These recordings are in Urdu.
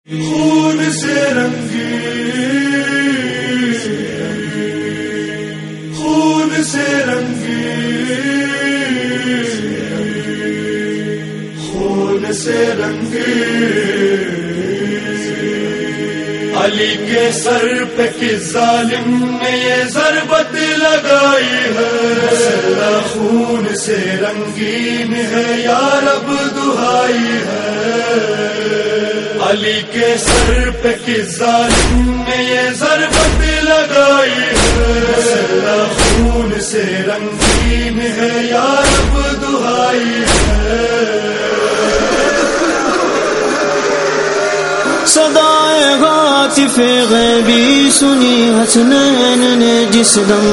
خون سے رنگی، خون سے رنگی، خون سے رنگی، علی کے سر پہ کس ظالم نے یہ ضربت لگائی ہے، خون سے رنگین ہے یا رب دہائی ہے، علی کے سر پہ کس ظالم نے یہ ضربت لگائی ہے، خون سے رنگین ہے یا رب دہائی ہے۔ صدائے غاطف غیبی سنی حسنین نے جس دم،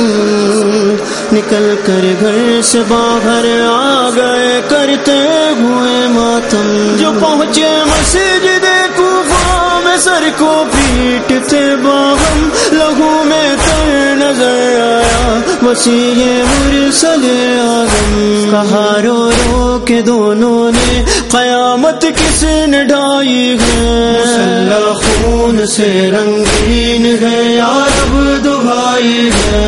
نکل کر گھر سے باہر آ گئے کرتے ہوئے ماتم، جو پہنچے مسجد کوفہ میں سر کو پیٹتے باہم، لہو میں تر نظر آیا وسیع مرسل اعظم، کہا رو رو کے دونوں نے قیامت کس نے ڈھائی ہے، مسلح خون سے رنگین ہے یا رب دہائی ہے،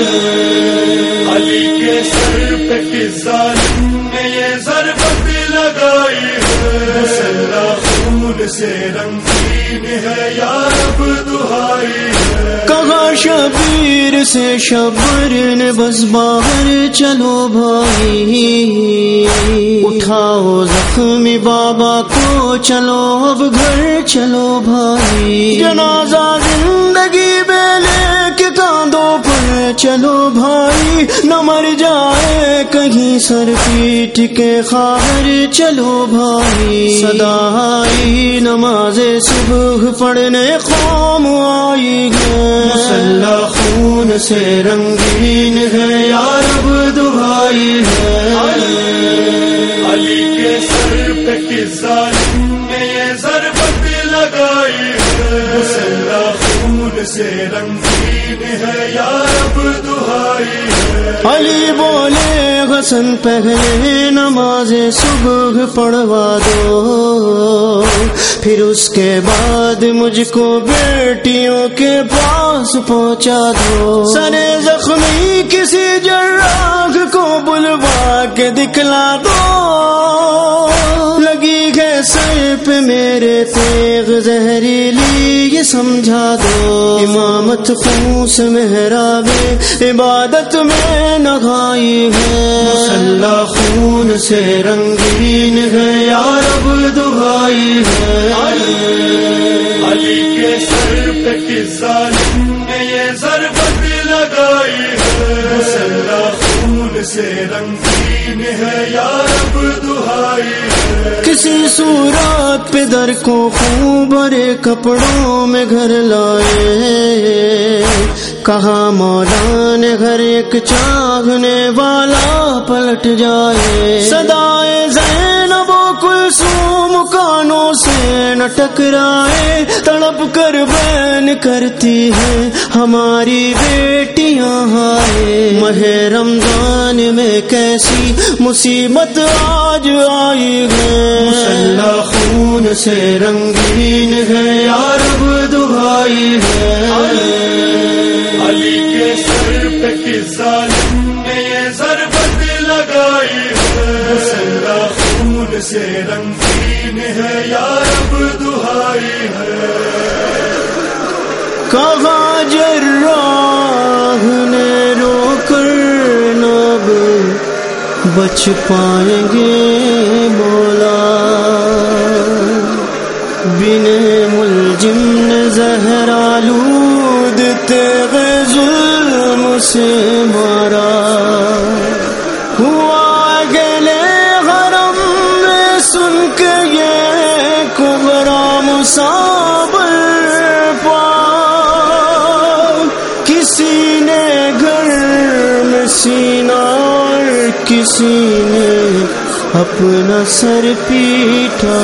علی کے سر پہ کس ظالم نے یہ ضربت لگائی ہے، مسلح خون سے رنگین ہے یا رب دہائی ہے۔ کہا شبیر سے شبر نے بس باہر چلو بھائی، اٹھاؤ زخمی بابا کو چلو اب گھر چلو بھائی، جنازہ زندگی میں لے کے کاندھوں پر چلو بھائی، نہ مر جائے کہیں سر پیٹ کے خاطر چلو بھائی، صدا آئی نماز صبح پڑھنے قوم آئی ہے، مسلح خون سے رنگین ہے یا رب دہائی ہے، علی کے سر پہ کس ظالم نے یہ ضربت لگائی ہے، مسلح خون سے رنگین ہے یا رب دہائی ہے۔ علی بولے حسن پہلے نماز صبح پڑھوا دو، پھر اس کے بعد مجھ کو بیٹیوں کے پاس پہنچا دو، سر زخمی کسی جراح کو بلوا کے دکھلا دو، لگی ہے سر پہ میرے تیغ زہریلی یہ سمجھا دو، امامت خموس محراب عبادت میں نگائی ہے، مسلح خون سے رنگین ہے یا رب دہائی ہے، علی کے سر پہ کس ظالم نے یہ ضربت لگائی ہے، مسلح خون سے رنگین ہے یا رب دہائی ہے۔ کسی صورت پہ در کو خون بھرے کپڑوں میں گھر لائے، کہا مولا نے گھر ایک چاہنے والا پلٹ جائے، صدائے زینب و کلثوم کانوں سے نہ ٹکرائے، تڑپ کر بین کرتی ہے ہماری بیٹیاں ہائے، ماہ رمضان میں کیسی مصیبت آج آئی ہے، مسلح خون سے رنگین ہے یا رب دہائی ہے، علی کے سر پہ کس ظالم نے یہ ضربت لگائی ہے، مسلح خون سے رنگین ہے یا رب دہائی ہے۔ کہا جراح نے رو کر نب بچ پائیں گے مولا، بن ملجم نے زہر آلود تیغ ظلم سے مارا، ہوا گلے حرم میں سن کے یہ کبرا مصابر پا، کسی نے گھر میں سینہ اور کسی نے اپنا سر پیٹا،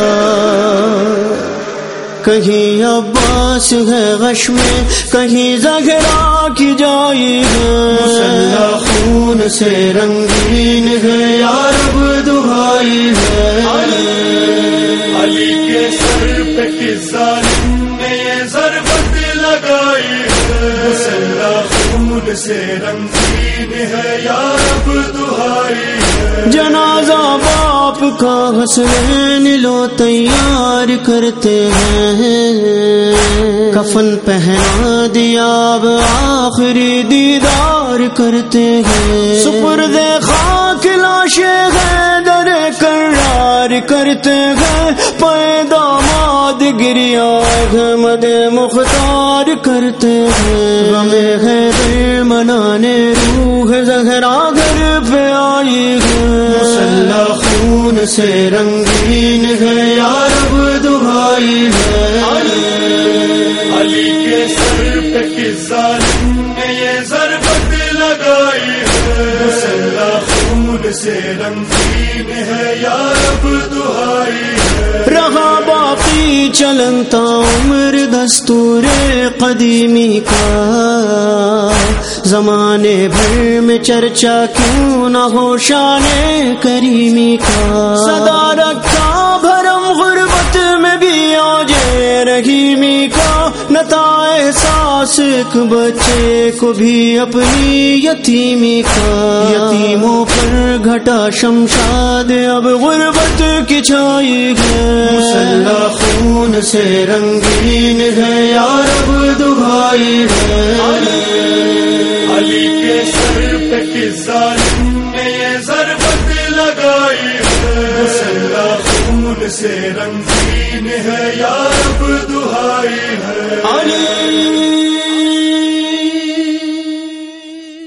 کہیں عباس ہے غش میں کہیں زہرا کی جائی ہے، مسلح خون سے رنگین ہے یا رب دہائی ہے، علی کے سر پہ کس ظالم نے یہ ضربت لگائی ہے، مسلح خون سے رنگین ہے یا رب دہائی ہے۔ جنازہ باپ کا حسین لو تیار کرتے ہیں، کفن پہنا دیا اب آخری دیدار کرتے ہیں، سپرد خاک لاش حیدر کرار کرتے ہیں، پیداماد گریا احمد مختار کرتے ہیں، غم حیدر منانے روح زہرا گھر پہ آئی ہے، مسلح خون سے رنگین ہے یا رب دہائی ہے۔ علی کے سر پہ کس ظالم نے یہ ضربت لگائی ہے، مسلح خون سے رنگین ہے یا رب دہائی ہے۔ رہا باقی چلنتا عمر دستور قدیمی کا، زمانے بھر میں چرچا کیوں نہ ہو شان کریمی کا، صدا رکھا بھرم غربت میں بھی آجے رحیمی کا، نہ تھا احساس ایک بچے کو بھی اپنی یتیمی کا، یتیموں پر گھٹا شمشاد اب غربت کی چھائی ہے، مسلح خون سے رنگین ہے یا رب دہائی ہے۔ علی کے سر پہ کس ظالم نے یہ ضربت لگائی ہے، مسلح خون سے رنگین ہے یا رب دہائی ہے۔ علی